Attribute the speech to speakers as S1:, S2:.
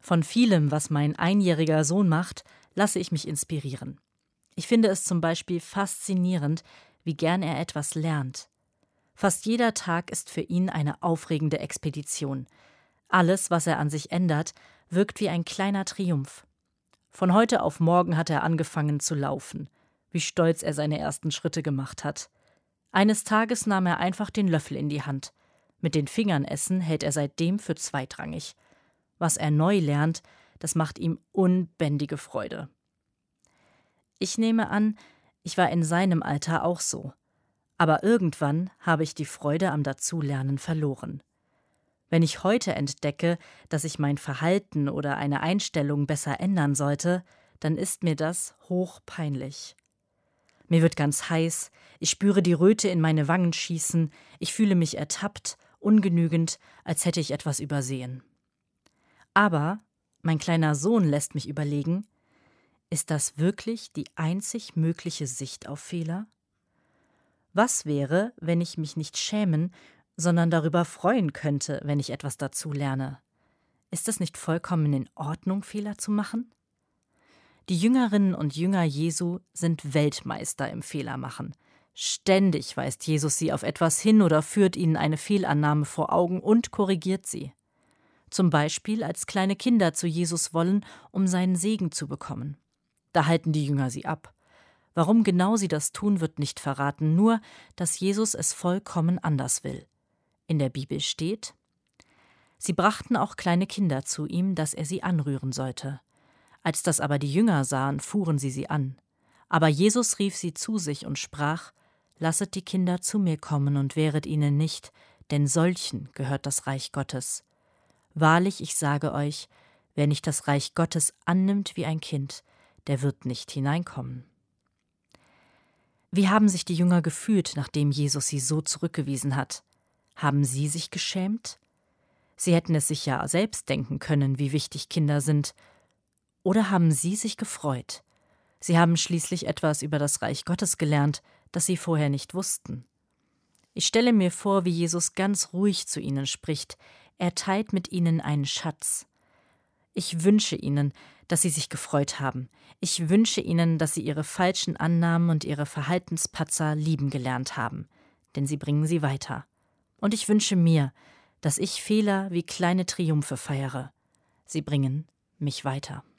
S1: Von vielem, was mein einjähriger Sohn macht, lasse ich mich inspirieren. Ich finde es zum Beispiel faszinierend, wie gern er etwas lernt. Fast jeder Tag ist für ihn eine aufregende Expedition. Alles, was er an sich ändert, wirkt wie ein kleiner Triumph. Von heute auf morgen hat er angefangen zu laufen. Wie stolz er seine ersten Schritte gemacht hat. Eines Tages nahm er einfach den Löffel in die Hand. Mit den Fingern essen hält er seitdem für zweitrangig. Was er neu lernt, das macht ihm unbändige Freude. Ich nehme an, ich war in seinem Alter auch so. Aber irgendwann habe ich die Freude am Dazulernen verloren. Wenn ich heute entdecke, dass ich mein Verhalten oder eine Einstellung besser ändern sollte, dann ist mir das hochpeinlich. Mir wird ganz heiß, ich spüre die Röte in meine Wangen schießen, ich fühle mich ertappt, ungenügend, als hätte ich etwas übersehen. Aber mein kleiner Sohn lässt mich überlegen, ist das wirklich die einzig mögliche Sicht auf Fehler? Was wäre, wenn ich mich nicht schämen, sondern darüber freuen könnte, wenn ich etwas dazu lerne? Ist es nicht vollkommen in Ordnung, Fehler zu machen? Die Jüngerinnen und Jünger Jesu sind Weltmeister im Fehlermachen. Ständig weist Jesus sie auf etwas hin oder führt ihnen eine Fehlannahme vor Augen und korrigiert sie. Zum Beispiel, als kleine Kinder zu Jesus wollen, um seinen Segen zu bekommen. Da halten die Jünger sie ab. Warum genau sie das tun, wird nicht verraten, nur, dass Jesus es vollkommen anders will. In der Bibel steht: Sie brachten auch kleine Kinder zu ihm, dass er sie anrühren sollte. Als das aber die Jünger sahen, fuhren sie an. Aber Jesus rief sie zu sich und sprach: Lasset die Kinder zu mir kommen und wehret ihnen nicht, denn solchen gehört das Reich Gottes. Wahrlich, ich sage euch, wer nicht das Reich Gottes annimmt wie ein Kind, der wird nicht hineinkommen. Wie haben sich die Jünger gefühlt, nachdem Jesus sie so zurückgewiesen hat? Haben sie sich geschämt? Sie hätten es sich ja selbst denken können, wie wichtig Kinder sind. Oder haben sie sich gefreut? Sie haben schließlich etwas über das Reich Gottes gelernt, das sie vorher nicht wussten. Ich stelle mir vor, wie Jesus ganz ruhig zu ihnen spricht. Er teilt mit ihnen einen Schatz. Ich wünsche ihnen, dass sie sich gefreut haben. Ich wünsche ihnen, dass sie ihre falschen Annahmen und ihre Verhaltenspatzer lieben gelernt haben, denn sie bringen sie weiter. Und ich wünsche mir, dass ich Fehler wie kleine Triumphe feiere. Sie bringen mich weiter.